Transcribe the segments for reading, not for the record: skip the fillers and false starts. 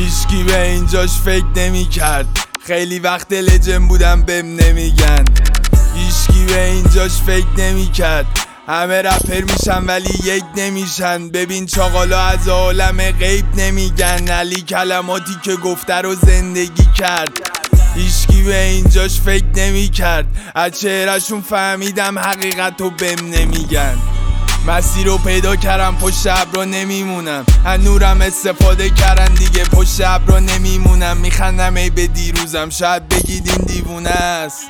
هیچکی به اینجاش فکر نمی کرد، خیلی وقت لجن بودم بهم نمیگن. هیچکی به اینجاش فکر نمی کرد، همه رپر میشن ولی یک نمیشن. ببین چاقالا از عالم غیب نمیگن، علی کلماتی که گفته رو زندگی کرد. هیچکی به اینجاش فکر نمی کرد، از چهرهشون فهمیدم حقیقت رو بهم نمیگن. مسیر رو پیدا کردم، پشت ابرا نمیمونم، از نورم استفاده کردن دیگه پشت ابرا نمیمونم. میخندم ای به دیروزم، شاید بگید این دیوونه است.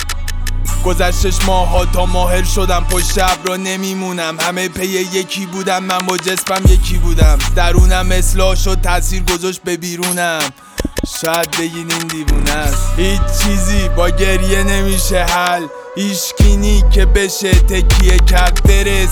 گذشتش ماها تا ماهر شدم، پشت ابرا نمیمونم. همه پی یکی بودم، من با جسمم یکی بودم. درونم اصلاح شد، تاثیر گذاشت به بیرونم. شاید بگین این دیوونه است. هیچ چیزی با گریه نمیشه حل، ایشکینی که بشه تکیه کرد. بره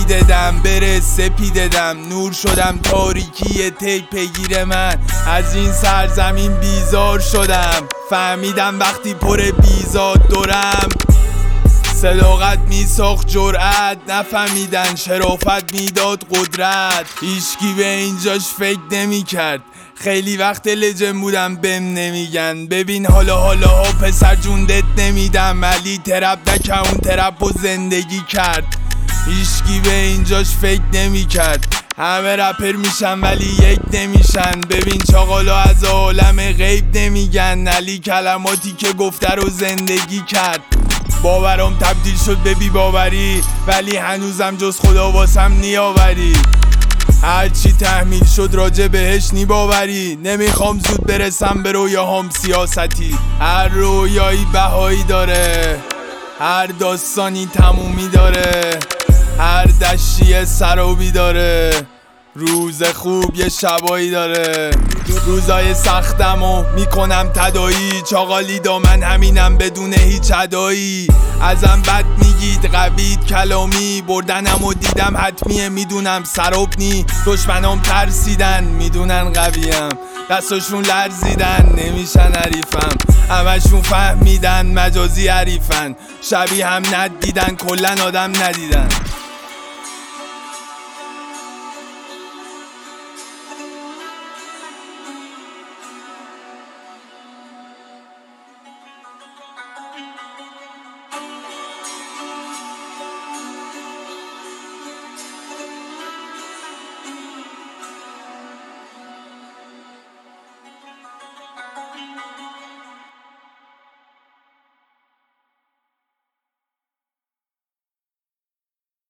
سپیده دم، نور شدم تاریکی تی پیگیر من. از این سرزمین بیزار شدم، فهمیدم وقتی پر بیزاد دورم. صداقت میساخت جرأت، نفهمیدن شرافت میداد قدرت. هیچکی به اینجاش فکر نمی کرد، خیلی وقت لجن بودم بهم نمیگن. ببین حالا پسر جون دت نمیدم، علی ترپ دکه اون ترپ و زندگی کرد. هیچکی به اینجاش فکر نمی کرد، همه رپر میشن ولی یک نمیشن. ببین چاقالا از عالم غیب نمیگن، علی کلماتی که گفته رو زندگی کرد. باورم تبدیل شد به بی باوری، ولی هنوزم جز خدا واسم نیاوری. هرچی تحمیل شد راجع بهش نی باوری، نمیخوام زود برسم به رویاهام سیاستی. هر رویایی بهایی داره، هر داستانی تمومی داره، هر دشتی سرابی داره. روز خوب یه شبایی داره، روزای سختمو میکنم تدایی. چاقالی دامن همینم بدون هیچ ادایی. ازم بد میگید قوید کلامی، بردنمو دیدم حتمیه میدونم سراب نی. دشمنام ترسیدن میدونن قویم، دستاشون لرزیدن نمیشن حریفم. همشون فهمیدن مجازی حریفن، شبیه هم ندیدن کلن آدم ندیدن.